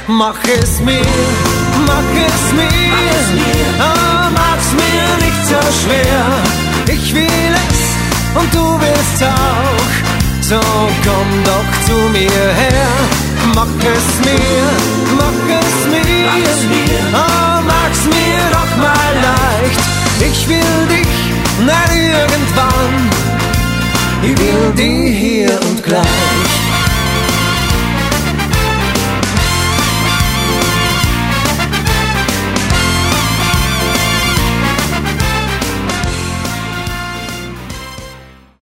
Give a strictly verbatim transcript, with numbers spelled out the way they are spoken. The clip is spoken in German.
Mach es mir, mach es mir, oh, mach's mir nicht so schwer. Ich will es und du willst auch, so komm doch zu mir her. Mach es mir, mach es mir, oh, mach's mir doch mal leicht. Ich will dich, na irgendwann, ich will dich hier und gleich.